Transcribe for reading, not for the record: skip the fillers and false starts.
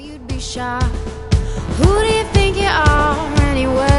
you'd be shy. Who do you think you are anyway?